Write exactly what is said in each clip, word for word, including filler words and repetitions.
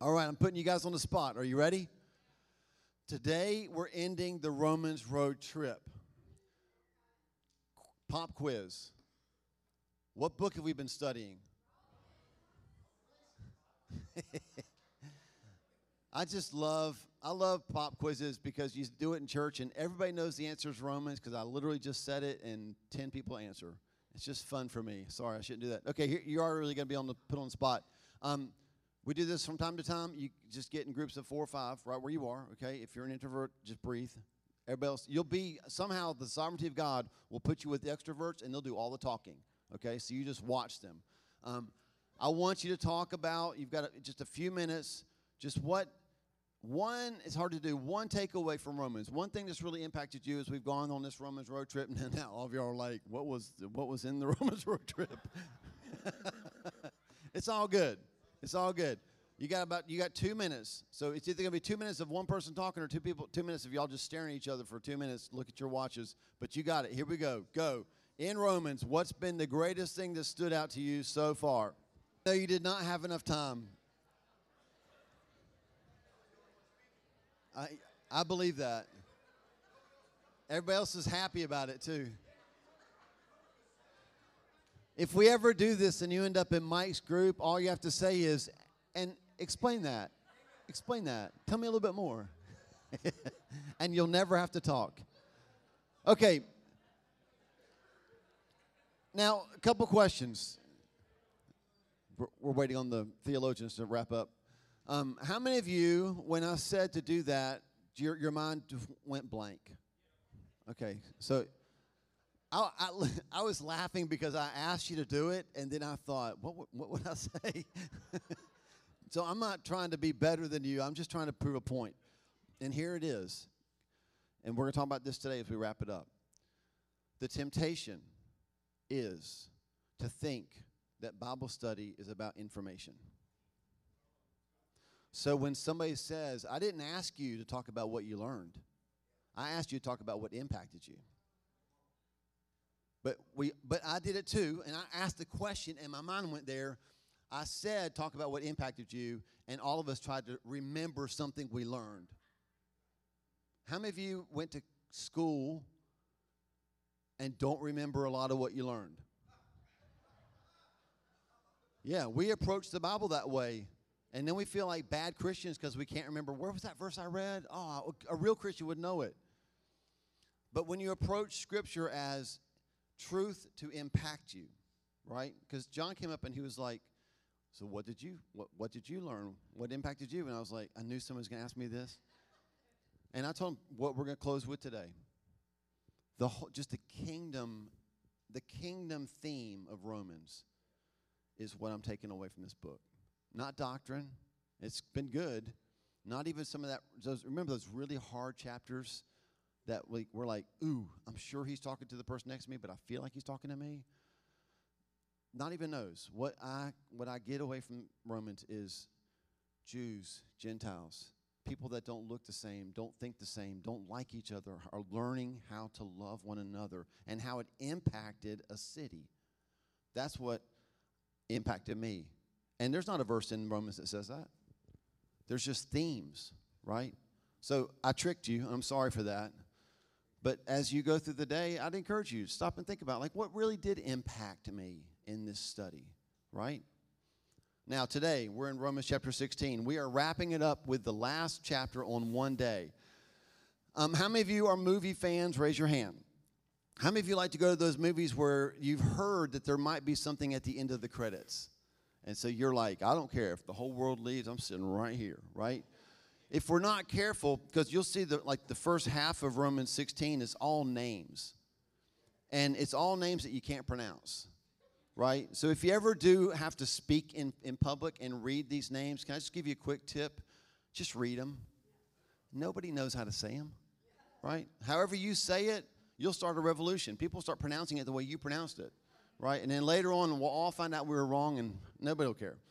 All right, I'm putting you guys on the spot. Are you ready? Today, we're ending the Romans road trip. Pop quiz. What book have we been studying? I just love, I love pop quizzes because you do it in church and everybody knows the answer is Romans because I literally just said it and ten people answer. It's just fun for me. Sorry, I shouldn't do that. Okay, here, you are really going to be on the put on the spot. Um, we do this from time to time. You just get in groups of four or five, right where you are. Okay, if you're an introvert, just breathe. Everybody else, you'll be somehow the sovereignty of God will put you with the extroverts and they'll do all the talking. Okay, so you just watch them. Um, I want you to talk about. You've got a, just a few minutes. Just what. One, it's hard to do, one takeaway from Romans. One thing that's really impacted you as we've gone on this Romans road trip. And now all of you are like, what was what was in the Romans road trip? It's all good. It's all good. You got about you got two minutes. So it's either going to be two minutes of one person talking or two people, two minutes of y'all just staring at each other for two minutes. Look at your watches. But you got it. Here we go. Go. In Romans, what's been the greatest thing that stood out to you so far? No, you did not have enough time. I I believe that. Everybody else is happy about it too. If we ever do this and you end up in Mike's group, all you have to say is, and explain that. Explain that. Tell me a little bit more. And you'll never have to talk. Okay. Now, a couple questions. We're, we're waiting on the theologians to wrap up. Um, how many of you, when I said to do that, your, your mind went blank? Okay, so I, I, I was laughing because I asked you to do it, and then I thought, what, what would I say? So I'm not trying to be better than you. I'm just trying to prove a point. And here it is. And we're going to talk about this today as we wrap it up. The temptation is to think that Bible study is about information. So when somebody says, I didn't ask you to talk about what you learned. I asked you to talk about what impacted you. But we, but I did it too, and I asked the question, and my mind went there. I said, talk about what impacted you, and all of us tried to remember something we learned. How many of you went to school and don't remember a lot of what you learned? Yeah, we approach the Bible that way. And then we feel like bad Christians because we can't remember, where was that verse I read? Oh, a real Christian would know it. But when you approach Scripture as truth to impact you, right? Because John came up and he was like, so what did you, what, what did you learn? What impacted you? And I was like, I knew someone was going to ask me this. And I told him what we're going to close with today. The whole, just the kingdom, the kingdom theme of Romans is what I'm taking away from this book. Not doctrine. It's been good. Not even some of that. Those, remember those really hard chapters that we, we're like, ooh, I'm sure he's talking to the person next to me, but I feel like he's talking to me. Not even those. What I what I get away from Romans is Jews, Gentiles, people that don't look the same, don't think the same, don't like each other, are learning how to love one another and how it impacted a city. That's what impacted me. And there's not a verse in Romans that says that. There's just themes, right? So I tricked you. I'm sorry for that. But as you go through the day, I'd encourage you to stop and think about, like, what really did impact me in this study, right? Now, today, we're in Romans chapter sixteen. We are wrapping it up with the last chapter on one day. Um, how many of you are movie fans? Raise your hand. How many of you like to go to those movies where you've heard that there might be something at the end of the credits? And so you're like, I don't care if the whole world leaves, I'm sitting right here, right? If we're not careful, because you'll see that like the first half of Romans sixteen is all names. And it's all names that you can't pronounce, right? So if you ever do have to speak in, in public and read these names, can I just give you a quick tip? Just read them. Nobody knows how to say them, right? However you say it, you'll start a revolution. People start pronouncing it the way you pronounced it. Right? And then later on, we'll all find out we were wrong and nobody will care.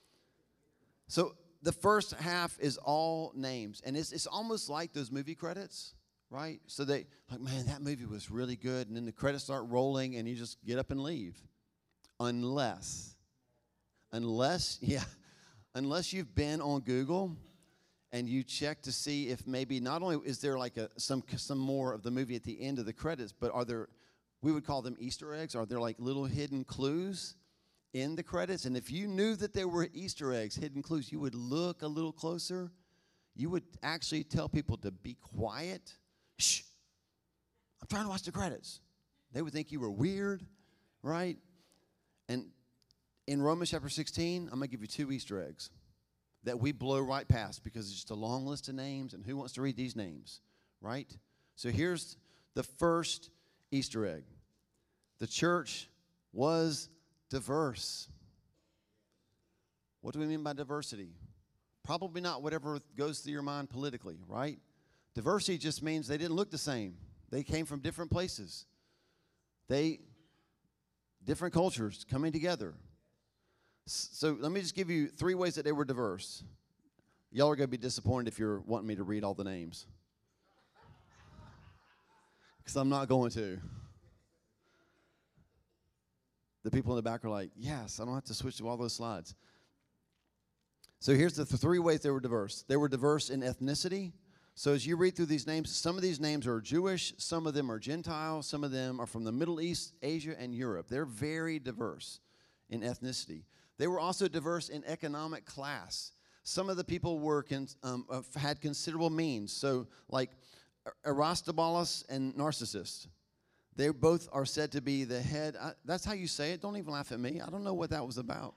So the first half is all names. And it's, it's almost like those movie credits, right? So they, like, man, that movie was really good. And then the credits start rolling and you just get up and leave. Unless, unless, yeah, unless you've been on Google and you check to see if maybe not only is there like a some some more of the movie at the end of the credits, but are there, we would call them Easter eggs, are there like little hidden clues in the credits? And if you knew that there were Easter eggs, hidden clues, you would look a little closer. You would actually tell people to be quiet. Shh, I'm trying to watch the credits. They would think you were weird, right? And in Romans chapter sixteen, I'm going to give you two Easter eggs that we blow right past because it's just a long list of names, and who wants to read these names, right? So here's the first Easter egg. The church was diverse. What do we mean by diversity? Probably not whatever goes through your mind politically, right? Diversity just means they didn't look the same. They came from different places. They, different cultures coming together. So let me just give you three ways that they were diverse. Y'all are going to be disappointed if you're wanting me to read all the names, because I'm not going to. The people in the back are like, yes, I don't have to switch to all those slides. So here's the th- three ways they were diverse. They were diverse in ethnicity. So as you read through these names, some of these names are Jewish, some of them are Gentile, some of them are from the Middle East, Asia, and Europe. They're very diverse in ethnicity. They were also diverse in economic class. Some of the people were con- um, uh, had considerable means. So like Aristobulus and Narcissus, they both are said to be the head. I, that's how you say it. Don't even laugh at me. I don't know what that was about.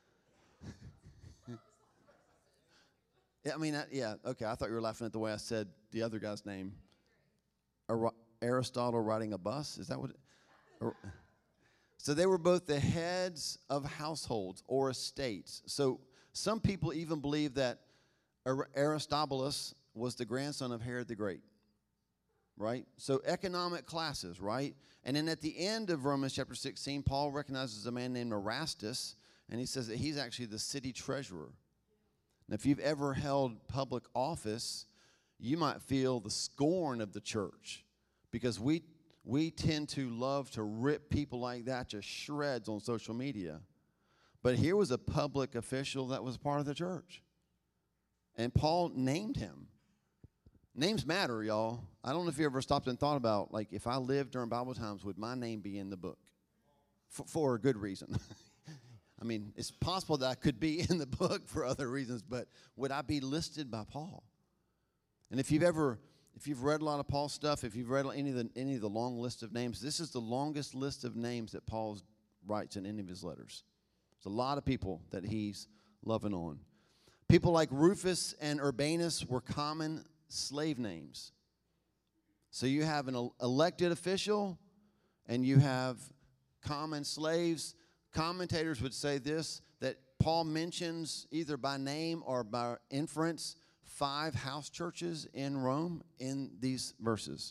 I mean, I, yeah, okay, I thought you were laughing at the way I said the other guy's name. Ar- Aristotle riding a bus? Is that what it, or, so they were both the heads of households or estates. So some people even believe that Ar- Aristobulus was the grandson of Herod the Great, right? So economic classes, right? And then at the end of Romans chapter sixteen, Paul recognizes a man named Erastus, and he says that he's actually the city treasurer. Now, if you've ever held public office, you might feel the scorn of the church, because we we tend to love to rip people like that to shreds on social media. But here was a public official that was part of the church, and Paul named him. Names matter, y'all. I don't know if you ever stopped and thought about, like, if I lived during Bible times, would my name be in the book? For, for a good reason. I mean, it's possible that I could be in the book for other reasons, but would I be listed by Paul? And if you've ever, if you've read a lot of Paul's stuff, if you've read any of the any of the long list of names, this is the longest list of names that Paul writes in any of his letters. There's a lot of people that he's loving on. People like Rufus and Urbanus were common slave names. So you have an elected official, and you have common slaves. Commentators would say this, that Paul mentions either by name or by inference five house churches in Rome in these verses.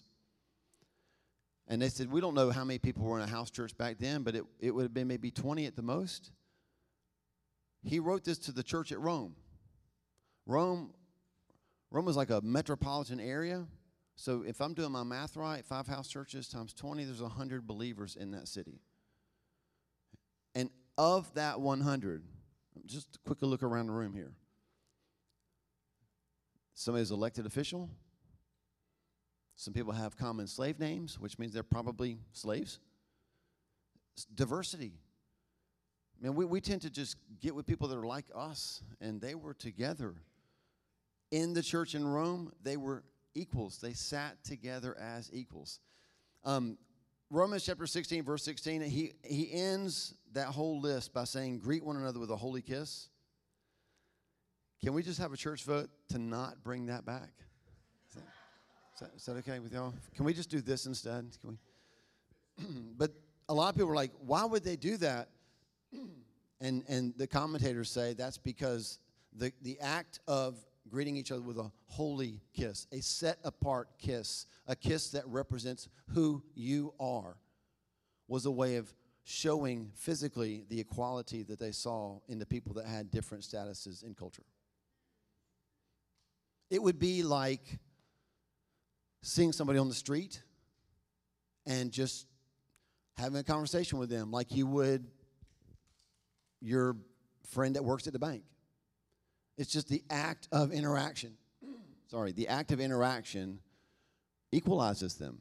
And they said, we don't know how many people were in a house church back then, but it, it would have been maybe twenty at the most. He wrote this to the church at Rome. Rome, Rome was like a metropolitan area. So if I'm doing my math right, five house churches times twenty, there's one hundred believers in that city. And of that one hundred, just a quick look around the room here. Somebody's elected official. Some people have common slave names, which means they're probably slaves. It's diversity. I mean, we, we tend to just get with people that are like us, and they were together. In the church in Rome, they were equals. They sat together as equals. Um, Romans chapter sixteen, verse sixteen, he, he ends that whole list by saying, greet one another with a holy kiss. Can we just have a church vote to not bring that back? Is that, is that, is that okay with y'all? Can we just do this instead? Can we? But a lot of people are like, why would they do that? And and the commentators say that's because the, the act of greeting each other with a holy kiss, a set-apart kiss, a kiss that represents who you are, was a way of showing physically the equality that they saw in the people that had different statuses in culture. It would be like seeing somebody on the street and just having a conversation with them like you would your friend that works at the bank. It's just the act of interaction. Sorry, the act of interaction equalizes them.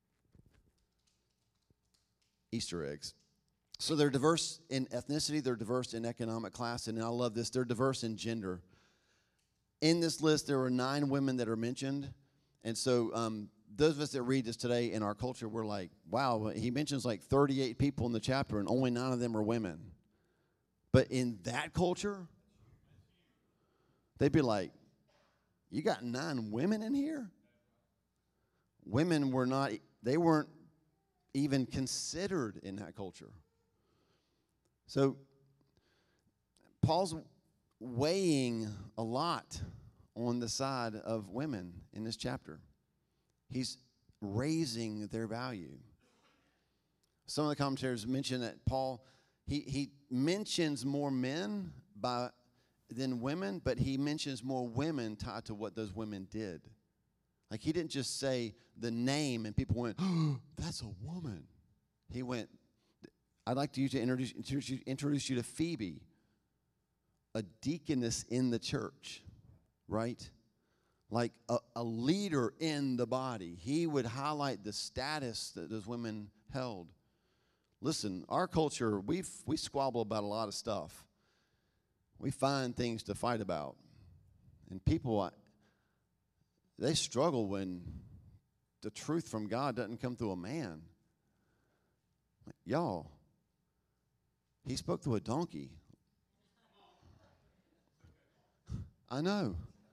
Easter eggs. So they're diverse in ethnicity, they're diverse in economic class, and I love this, they're diverse in gender. In this list, there are nine women that are mentioned, and so um, those of us that read this today in our culture, we're like, wow, he mentions like thirty-eight people in the chapter, and only nine of them are women. But in that culture, they'd be like, you got nine women in here? Women were not, they weren't even considered in that culture. So Paul's weighing a lot on the side of women in this chapter. He's raising their value. Some of the commentators mention that Paul, he, he mentions more men by, than women, but he mentions more women tied to what those women did. Like he didn't just say the name and people went, oh, that's a woman. He went, I'd like to, you to introduce, introduce, you, introduce you to Phoebe, a deaconess in the church, right? Like a, a leader in the body. He would highlight the status that those women held. Listen, our culture, we we squabble about a lot of stuff. We find things to fight about. And people, they struggle when the truth from God doesn't come through a man. Y'all, he spoke through a donkey. I know.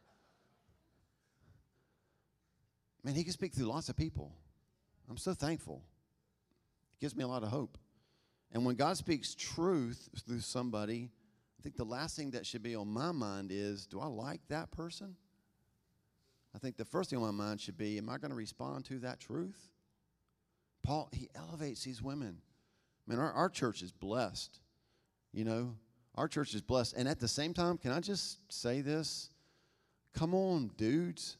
Man, he can speak through lots of people. I'm so thankful. It gives me a lot of hope. And when God speaks truth through somebody, I think the last thing that should be on my mind is, do I like that person? I think the first thing on my mind should be, am I going to respond to that truth? Paul, he elevates these women. Man, our, our church is blessed. You know, our church is blessed. And at the same time, can I just say this? Come on, dudes.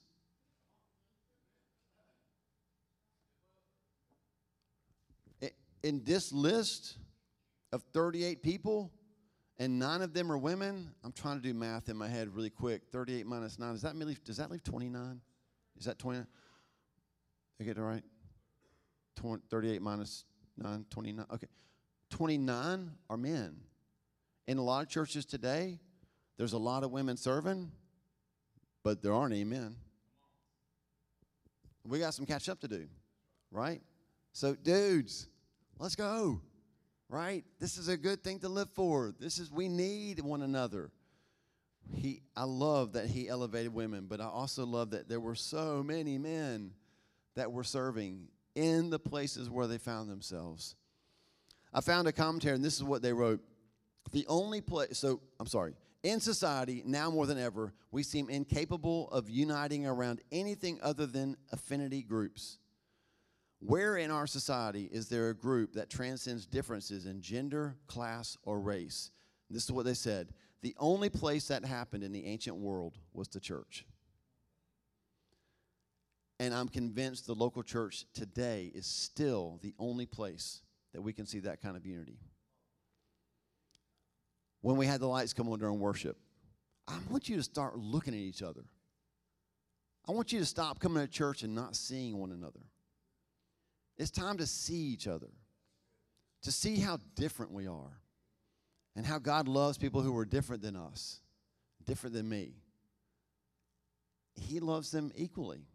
In this list of thirty-eight people, and nine of them are women, I'm trying to do math in my head really quick. thirty-eight minus nine, does that leave, does that leave twenty-nine? Is that twenty-nine? Did I get it right? thirty-eight minus nine, twenty-nine. Okay. twenty-nine are men. In a lot of churches today, there's a lot of women serving, but there aren't any men. We got some catch up to do, right? So, dudes, let's go, right? This is a good thing to live for. This is, we need one another. He, I love that he elevated women, but I also love that there were so many men that were serving in the places where they found themselves. I found a commentary, and this is what they wrote. The only place, so, I'm sorry. In society, now more than ever, we seem incapable of uniting around anything other than affinity groups. Where in our society is there a group that transcends differences in gender, class, or race? And this is what they said. The only place that happened in the ancient world was the church. And I'm convinced the local church today is still the only place that we can see that kind of unity. When we had the lights come on during worship, I want you to start looking at each other. I want you to stop coming to church and not seeing one another. It's time to see each other, to see how different we are, and how God loves people who are different than us, different than me. He loves them equally.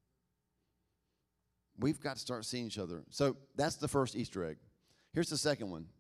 We've got to start seeing each other. So that's the first Easter egg. Here's the second one.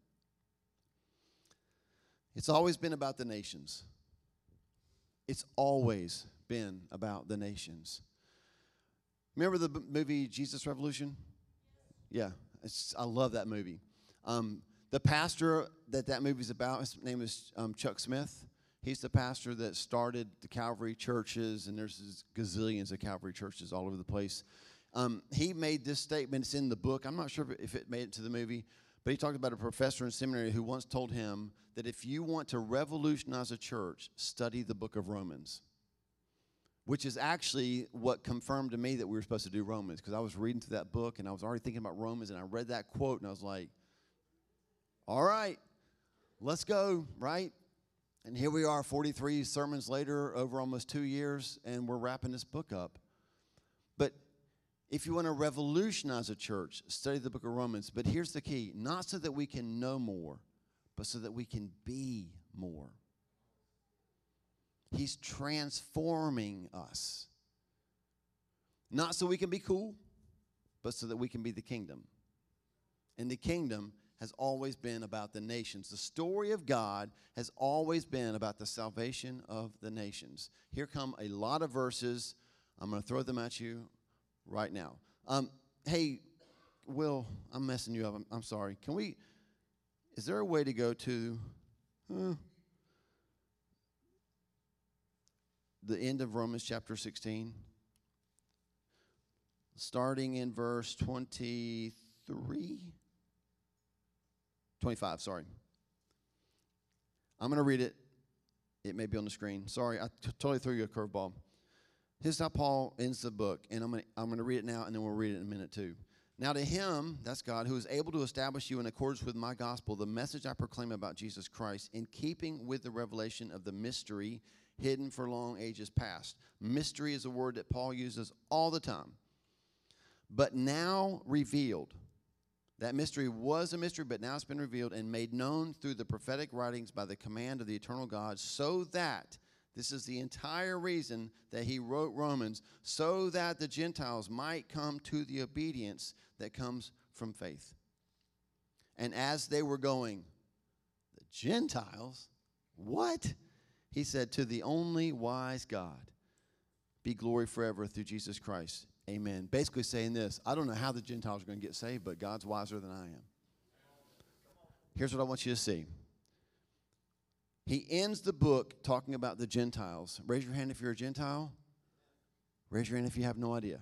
It's always been about the nations. It's always been about the nations. Remember the b- movie Jesus Revolution? Yeah, it's, I love that movie. Um, the pastor that that movie's about, his name is um, Chuck Smith. He's the pastor that started the Calvary churches, and there's gazillions of Calvary churches all over the place. Um, he made this statement. It's in the book. I'm not sure if it made it to the movie, but he talked about a professor in seminary who once told him that if you want to revolutionize a church, study the book of Romans, which is actually what confirmed to me that we were supposed to do Romans, because I was reading through that book, and I was already thinking about Romans, and I read that quote, and I was like, all right, let's go, right? And here we are, forty-three sermons later, over almost two years, and we're wrapping this book up. But if you want to revolutionize a church, study the book of Romans. But here's the key. Not so that we can know more, but so that we can be more. He's transforming us. Not so we can be cool, but so that we can be the kingdom. And the kingdom has always been about the nations. The story of God has always been about the salvation of the nations. Here come a lot of verses. I'm going to throw them at you right now. Um, hey, Will, I'm messing you up. I'm, I'm sorry. Can we, is there a way to go to uh, the end of Romans chapter sixteen? Starting in verse twenty-three? twenty-five, sorry. I'm going to read it. It may be on the screen. Sorry, I t- totally threw you a curveball. Here's how Paul ends the book, and I'm going to I'm going to read it now, and then we'll read it in a minute too. Now to him, that's God, who is able to establish you in accordance with my gospel, the message I proclaim about Jesus Christ, in keeping with the revelation of the mystery hidden for long ages past. Mystery is a word that Paul uses all the time. But now revealed. That mystery was a mystery, but now it's been revealed and made known through the prophetic writings by the command of the eternal God, so that, this is the entire reason that he wrote Romans, so that the Gentiles might come to the obedience that comes from faith. And as they were going, the Gentiles? What? He said, to the only wise God be glory forever through Jesus Christ. Amen. Basically saying this, I don't know how the Gentiles are going to get saved, but God's wiser than I am. Here's what I want you to see. He ends the book talking about the Gentiles. Raise your hand if you're a Gentile. Raise your hand if you have no idea.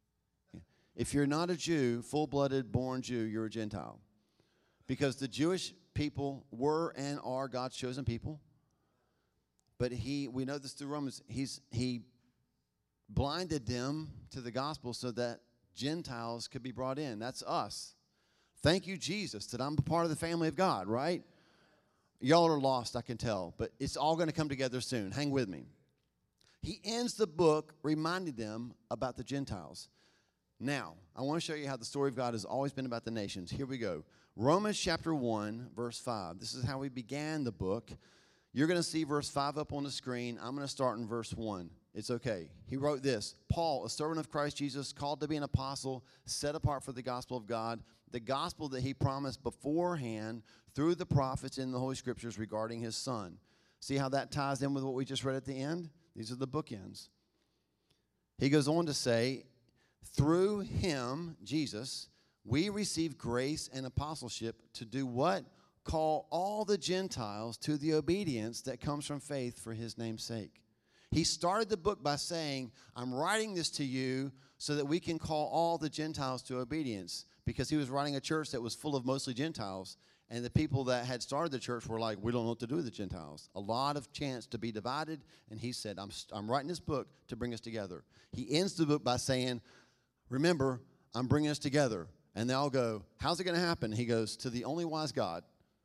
If you're not a Jew, full-blooded, born Jew, you're a Gentile. Because the Jewish people were and are God's chosen people. But he, we know this through Romans, he's, he blinded them to the gospel so that Gentiles could be brought in. That's us. Thank you, Jesus, that I'm a part of the family of God, right? Y'all are lost, I can tell, but it's all going to come together soon. Hang with me. He ends the book reminding them about the Gentiles. Now, I want to show you how the story of God has always been about the nations. Here we go. Romans chapter one, verse five. This is how we began the book. You're going to see verse five up on the screen. I'm going to start in verse one. It's okay. He wrote this, Paul, a servant of Christ Jesus, called to be an apostle, set apart for the gospel of God, the gospel that he promised beforehand through the prophets in the Holy Scriptures regarding his son. See how that ties in with what we just read at the end? These are the bookends. He goes on to say, through him, Jesus, we receive grace and apostleship to do what? Call all the Gentiles to the obedience that comes from faith for his name's sake. He started the book by saying, I'm writing this to you so that we can call all the Gentiles to obedience, because he was writing a church that was full of mostly Gentiles, and the people that had started the church were like, we don't know what to do with the Gentiles. A lot of chance to be divided, and he said, I'm, I'm writing this book to bring us together. He ends the book by saying, remember, I'm bringing us together. And they all go, how's it going to happen? He goes, to the only wise God.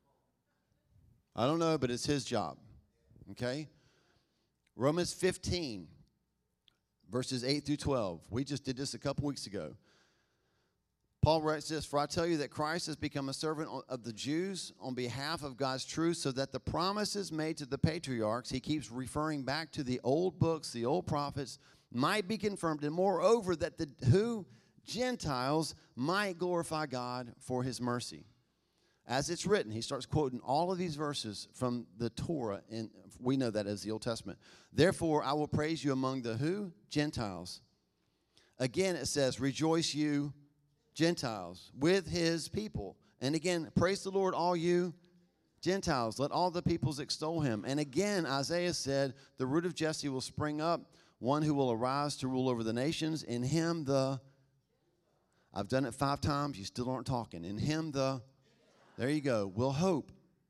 I don't know, but it's his job. Okay? Romans fifteen, verses eight through twelve. We just did this a couple weeks ago. Paul writes this, for I tell you that Christ has become a servant of the Jews on behalf of God's truth, so that the promises made to the patriarchs, he keeps referring back to the old books, the old prophets, might be confirmed, and moreover, that the who Gentiles might glorify God for his mercy. As it's written, he starts quoting all of these verses from the Torah, and we know that as the Old Testament. Therefore, I will praise you among the who? Gentiles. Again, it says, rejoice you Gentiles with his people. And again, praise the Lord, all you Gentiles. Let all the peoples extol him. And again, Isaiah said, the root of Jesse will spring up, one who will arise to rule over the nations. In him the, I've done it five times, you still aren't talking. In him the, there you go, will hope.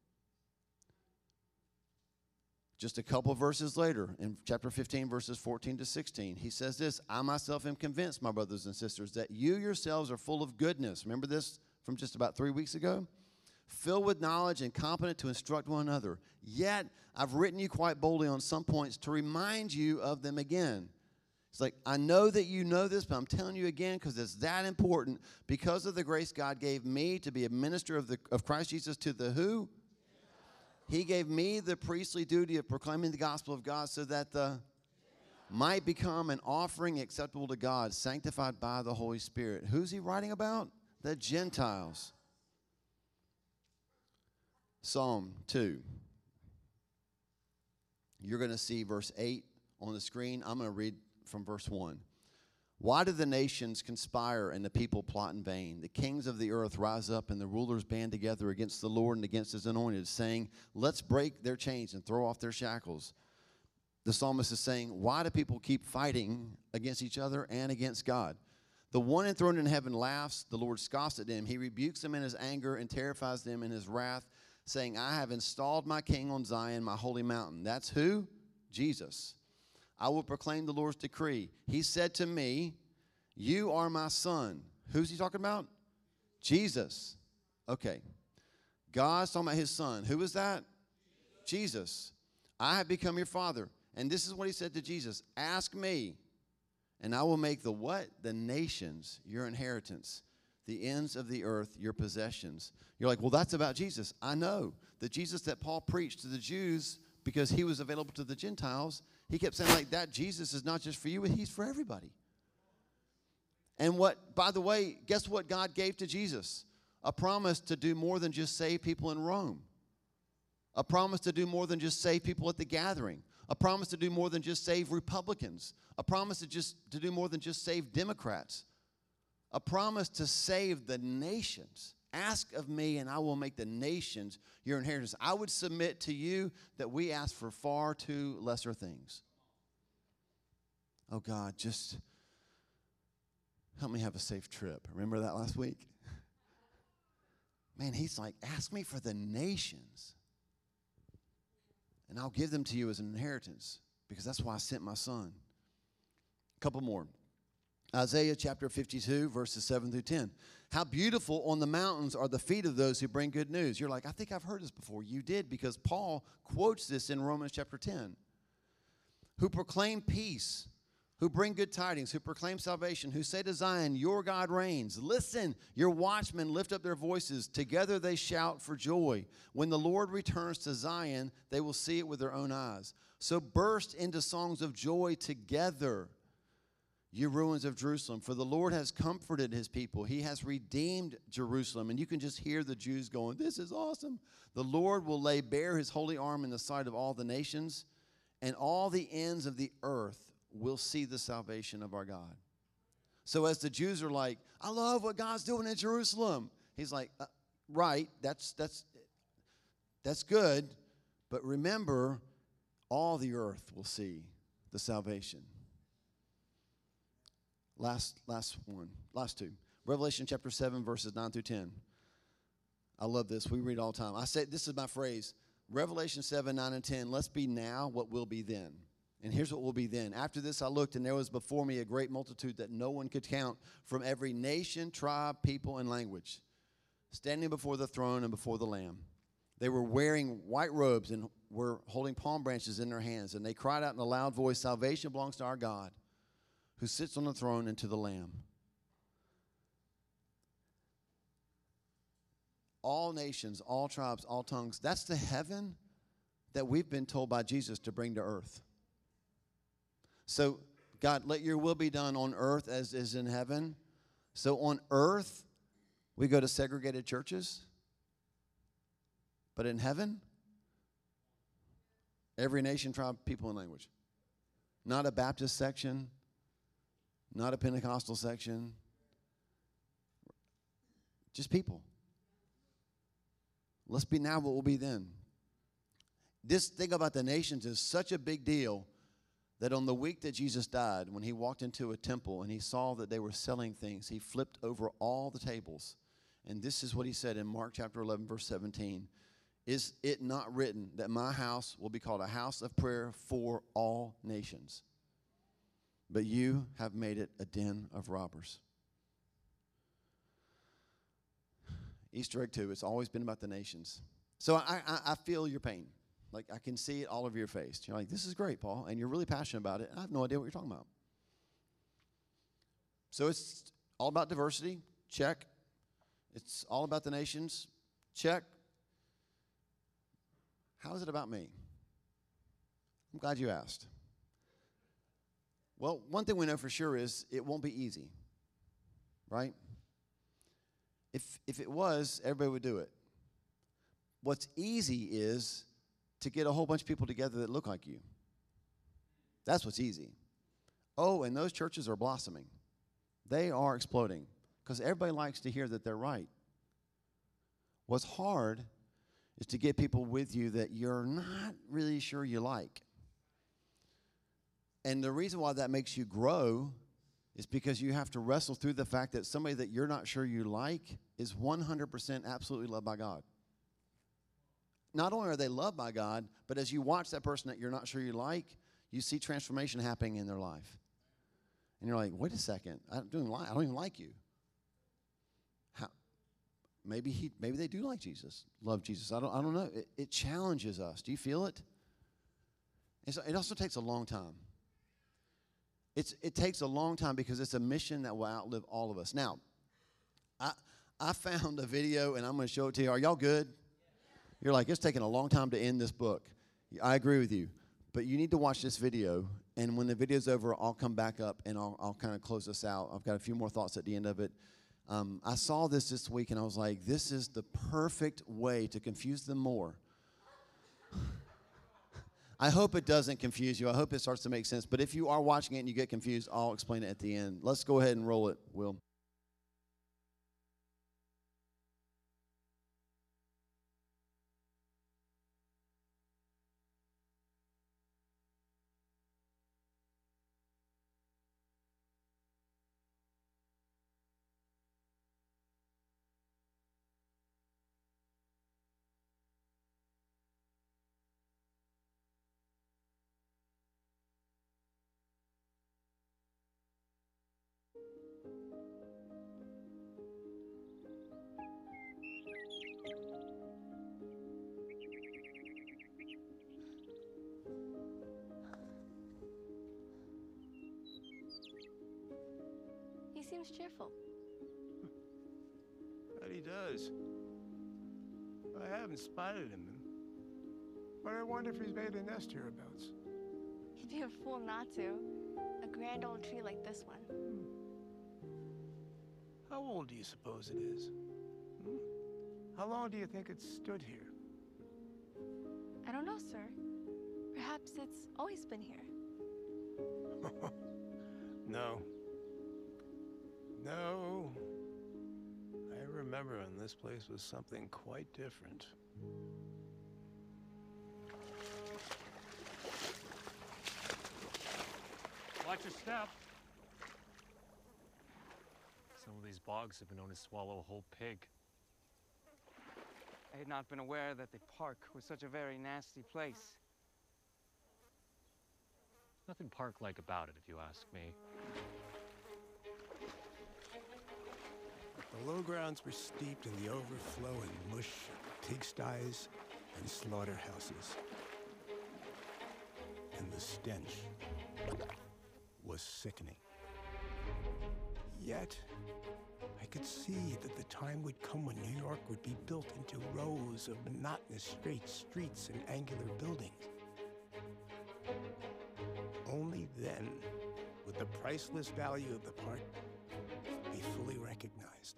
Just a couple verses later, in chapter fifteen, verses fourteen to sixteen, he says this, I myself am convinced, my brothers and sisters, that you yourselves are full of goodness. Remember this from just about three weeks ago? filled with knowledge and competent to instruct one another. Yet I've written you quite boldly on some points to remind you of them again. It's like, I know that you know this, but I'm telling you again because it's that important. Because of the grace God gave me to be a minister of, the, of Christ Jesus to the who? He gave me the priestly duty of proclaiming the gospel of God so that the might become an offering acceptable to God, sanctified by the Holy Spirit. Who's he writing about? The Gentiles. Psalm two. You're going to see verse eight on the screen. I'm going to read from verse one. Why do the nations conspire and the people plot in vain? The kings of the earth rise up and the rulers band together against the Lord and against his anointed, saying, let's break their chains and throw off their shackles. The psalmist is saying, why do people keep fighting against each other and against God? The one enthroned in heaven laughs. The Lord scoffs at them. He rebukes them in his anger and terrifies them in his wrath, saying, I have installed my king on Zion, my holy mountain. That's who? Jesus. I will proclaim the Lord's decree. He said to me, you are my son. Who's he talking about? Jesus. Okay. God's talking about his son. Who is that? Jesus. I have become your father. And this is what he said to Jesus. Ask me, and I will make the what? The nations your inheritance, the ends of the earth your possessions. You're like, well, that's about Jesus. I know. The Jesus that Paul preached to the Jews because he was available to the Gentiles, he kept saying like that Jesus is not just for you, he's for everybody. And what, by the way, guess what God gave to Jesus? A promise to do more than just save people in Rome. A promise to do more than just save people at the gathering. A promise to do more than just save Republicans. A promise to just to do more than just save Democrats. A promise to save the nations. Ask of me, and I will make the nations your inheritance. I would submit to you that we ask for far too lesser things. Oh, God, just help me have a safe trip. Remember that last week? Man, he's like, ask me for the nations, and I'll give them to you as an inheritance, because that's why I sent my son. A couple more. Isaiah chapter fifty-two, verses seven through ten. How beautiful on the mountains are the feet of those who bring good news. You're like, I think I've heard this before. You did, because Paul quotes this in Romans chapter ten. Who proclaim peace, who bring good tidings, who proclaim salvation, who say to Zion, your God reigns. Listen, your watchmen lift up their voices. Together they shout for joy. When the Lord returns to Zion, they will see it with their own eyes. So burst into songs of joy together, you ruins of Jerusalem, for the Lord has comforted his people. He has redeemed Jerusalem. And you can just hear the Jews going, this is awesome. The Lord will lay bare his holy arm in the sight of all the nations, and all the ends of the earth will see the salvation of our God. So as the Jews are like, I love what God's doing in Jerusalem. He's like, uh, right, that's, that's, that's good. But remember, all the earth will see the salvation. Last, last one, last two. Revelation chapter seven, verses nine through ten. I love this. We read all the time. I say, this is my phrase. Revelation seven, nine, and ten. Let's be now what will be then. And here's what will be then. After this I looked, and there was before me a great multitude that no one could count, from every nation, tribe, people, and language, standing before the throne and before the Lamb. They were wearing white robes and were holding palm branches in their hands. And they cried out in a loud voice, salvation belongs to our God, who sits on the throne, and to the Lamb. All nations, all tribes, all tongues. That's the heaven that we've been told by Jesus to bring to earth. So, God, let your will be done on earth as is in heaven. So on earth, we go to segregated churches. But in heaven, every nation, tribe, people, and language. Not a Baptist section. Not a Pentecostal section. Just people. Let's be now what we'll be then. This thing about the nations is such a big deal that on the week that Jesus died, when he walked into a temple and he saw that they were selling things, he flipped over all the tables. And this is what he said in Mark chapter eleven, verse seventeen. Is it not written that my house will be called a house of prayer for all nations? But you have made it a den of robbers. Easter egg two, it's always been about the nations. So I, I, I feel your pain. Like, I can see it all over your face. You're like, this is great, Paul, and you're really passionate about it. I have no idea what you're talking about. So it's all about diversity. Check. It's all about the nations. Check. How is it about me? I'm glad you asked. Well, one thing we know for sure is it won't be easy, right? If, if it was, everybody would do it. What's easy is to get a whole bunch of people together that look like you. That's what's easy. Oh, and those churches are blossoming. They are exploding because everybody likes to hear that they're right. What's hard is to get people with you that you're not really sure you like. And the reason why that makes you grow is because you have to wrestle through the fact that somebody that you're not sure you like is one hundred percent absolutely loved by God. Not only are they loved by God, but as you watch that person that you're not sure you like, you see transformation happening in their life. And you're like, wait a second, I don't even like, I don't even like you. How? Maybe he, maybe they do like Jesus, love Jesus. I don't, I don't know. It, it challenges us. Do you feel it? It's, it also takes a long time. It's, it takes a long time because it's a mission that will outlive all of us. Now, I, I found a video, and I'm going to show it to you. Are y'all good? You're like, it's taking a long time to end this book. I agree with you. But you need to watch this video, and when the video's over, I'll come back up, and I'll, I'll kind of close this out. I've got a few more thoughts at the end of it. Um, I saw this this week, and I was like, this is the perfect way to confuse them more. I hope it doesn't confuse you. I hope it starts to make sense. But if you are watching it and you get confused, I'll explain it at the end. Let's go ahead and roll it, Will. He seems cheerful. But he does. I haven't spotted him, but I wonder if he's made a nest hereabouts. He'd be a fool not to. A grand old tree like this one. Hmm. How old do you suppose it is? Hmm? How long do you think it's stood here? I don't know, sir. Perhaps it's always been here. No. No. I remember when this place was something quite different. Watch your step. Some of these bogs have been known to swallow a whole pig. I had not been aware that the park was such a very nasty place. Nothing park-like about it, if you ask me. The lowgrounds were steeped in the overflow and mush of pigsties and slaughterhouses. And the stench was sickening. Yet, I could see that the time would come when New York would be built into rows of monotonous straight streets and angular buildings. Only then would the priceless value of the park be fully recognized.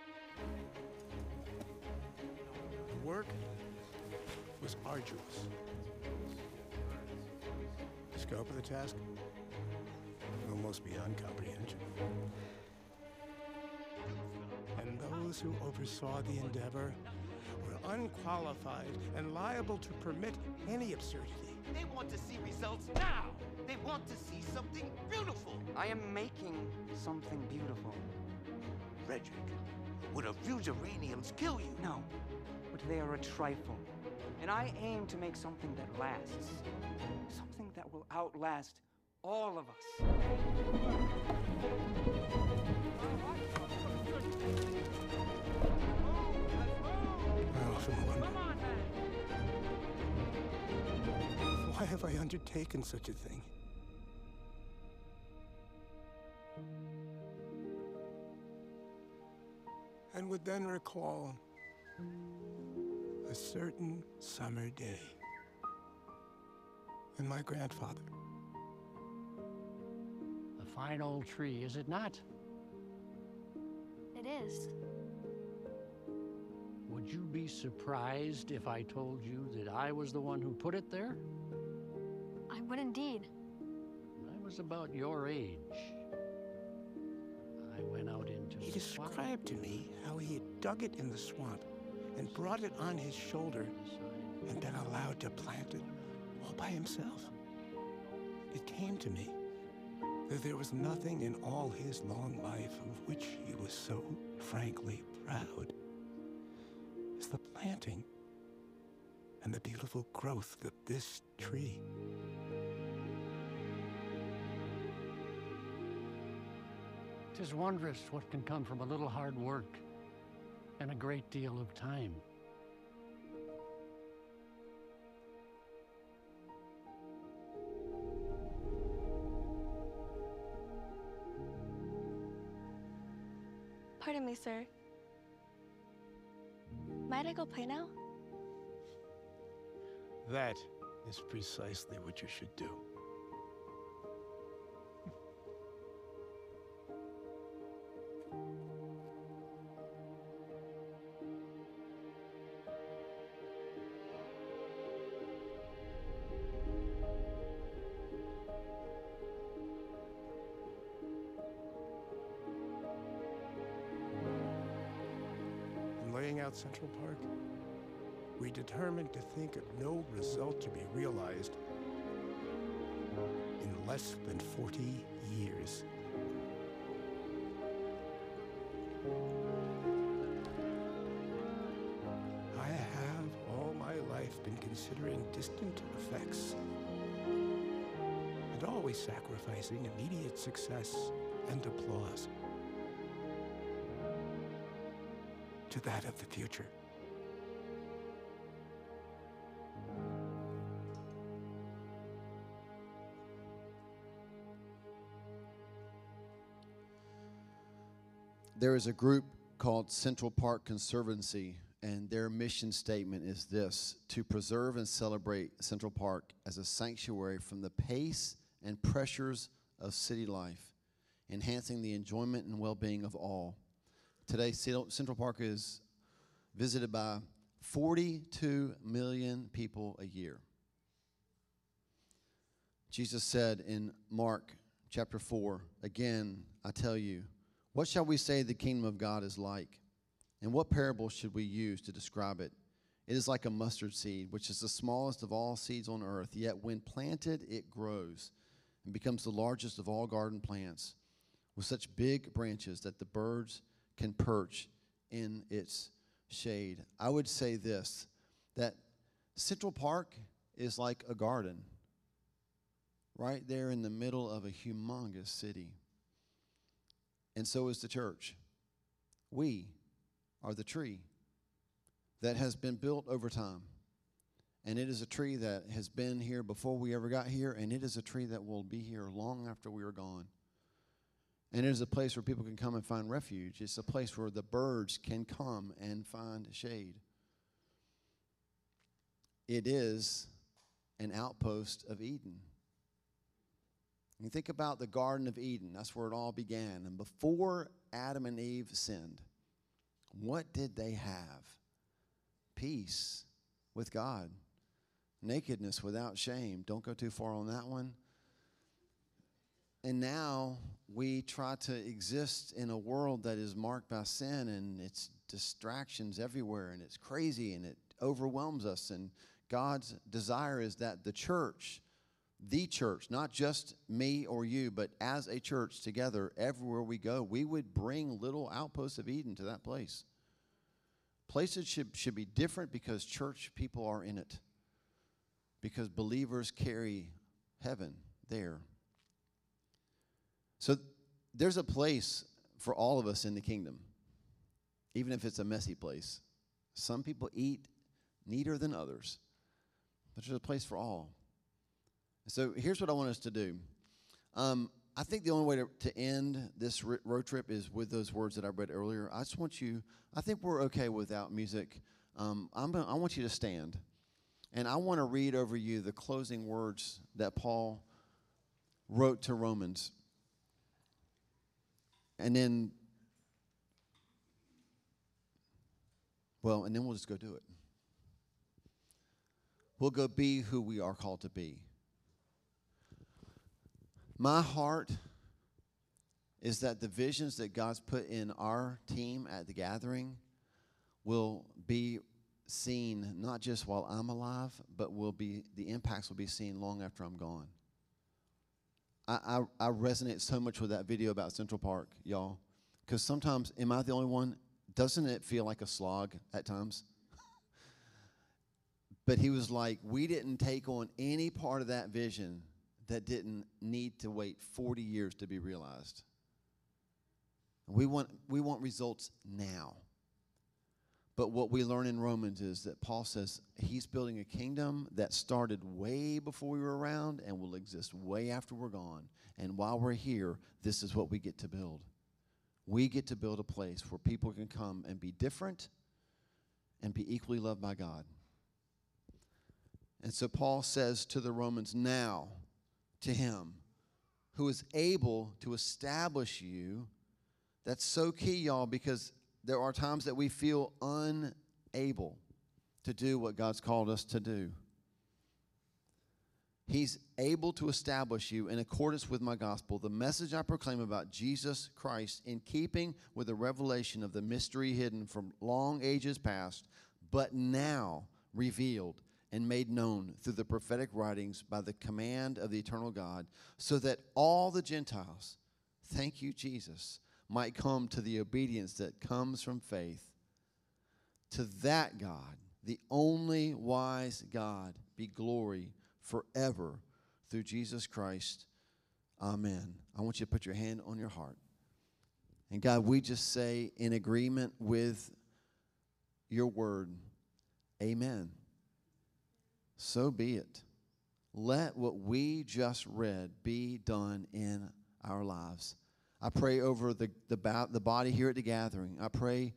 The work was arduous. The scope of the task, almost beyond comprehension. And those who oversaw the endeavor were unqualified and liable to permit any absurdity. They want to see results now. They want to see something beautiful. I am making something beautiful. Frederick, would a few geraniums kill you? No, but they are a trifle. And I aim to make something that lasts. Something that will outlast all of us. often wonder, Come on, man! why have I undertaken such a thing? And would then recall a certain summer day when my grandfather, A fine old tree, is it not? It is. Would you be surprised if I told you that I was the one who put it there? I would indeed. I was about your age. I went out into he the swamp. described to me how he had dug it in the swamp and brought it on his shoulder and been allowed to plant it all by himself. It came to me that there was nothing in all his long life of which he was so frankly proud as the planting and the beautiful growth of this tree. Tis wondrous what can come from a little hard work and a great deal of time. Pardon me, sir. Might I go play now? That is precisely what you should do. In laying out Central Park, we determined to think of no result to be realized in less than forty years. I have all my life been considering distant effects and always sacrificing immediate success and applause to that of the future. There is a group called Central Park Conservancy, and their mission statement is this: to preserve and celebrate Central Park as a sanctuary from the pace and pressures of city life, enhancing the enjoyment and well-being of all. Today, Central Park is visited by forty-two million people a year. Jesus said in Mark chapter four, "Again, I tell you, what shall we say the kingdom of God is like? And what parable should we use to describe it? It is like a mustard seed, which is the smallest of all seeds on earth, yet when planted, it grows and becomes the largest of all garden plants, with such big branches that the birds can perch in its shade." I would say this, that Central Park is like a garden right there in the middle of a humongous city. And so is the church. We are the tree that has been built over time. And it is a tree that has been here before we ever got here, and it is a tree that will be here long after we are gone. And it is a place where people can come and find refuge. It's a place where the birds can come and find shade. It is an outpost of Eden. You think about the Garden of Eden. That's where it all began. And before Adam and Eve sinned, what did they have? Peace with God. Nakedness without shame. Don't go too far on that one. And now we try to exist in a world that is marked by sin, and it's distractions everywhere, and it's crazy, and it overwhelms us. And God's desire is that the church, the church, not just me or you, but as a church together, everywhere we go, we would bring little outposts of Eden to that place. Places should, should be different because church people are in it, because believers carry heaven there. So there's a place for all of us in the kingdom, even if it's a messy place. Some people eat neater than others. But there's a place for all. So here's what I want us to do. Um, I think the only way to, to end this r- road trip is with those words that I read earlier. I just want you, I think we're okay without music. Um, I'm gonna, I want you to stand. And I want to read over you the closing words that Paul wrote to Romans. And then, well, and then we'll just go do it. We'll go be who we are called to be. My heart is that the visions that God's put in our team at the gathering will be seen not just while I'm alive, but will be the impacts will be seen long after I'm gone. I, I, I resonate so much with that video about Central Park, y'all, because sometimes, am I the only one? Doesn't it feel like a slog at times? But he was like, we didn't take on any part of that vision that didn't need to wait forty years to be realized. We want, we want results now. But what we learn in Romans is that Paul says he's building a kingdom that started way before we were around and will exist way after we're gone. And while we're here, this is what we get to build. We get to build a place where people can come and be different and be equally loved by God. And so Paul says to the Romans, now, to him who is able to establish you. That's so key, y'all, because there are times that we feel unable to do what God's called us to do. He's able to establish you in accordance with my gospel, the message I proclaim about Jesus Christ, in keeping with the revelation of the mystery hidden from long ages past, but now revealed and made known through the prophetic writings by the command of the eternal God, so that all the Gentiles, thank you, Jesus, might come to the obedience that comes from faith. To that God, the only wise God, be glory forever through Jesus Christ. Amen. I want you to put your hand on your heart. And God, we just say in agreement with your word, amen. So be it. Let what we just read be done in our lives. I pray over the, the, the body here at the gathering. I pray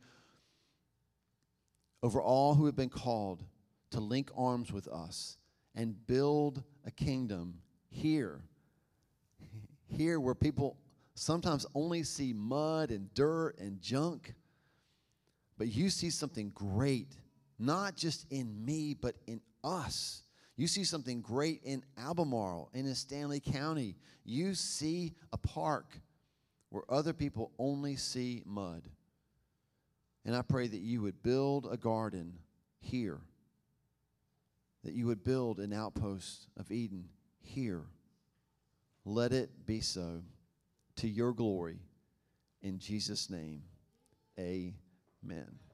over all who have been called to link arms with us and build a kingdom here. Here where people sometimes only see mud and dirt and junk. But you see something great, not just in me, but in us. You see something great in Albemarle and in Stanley County. You see a park where other people only see mud. And I pray that you would build a garden here, that you would build an outpost of Eden here. Let it be so, to your glory. In Jesus' name, amen.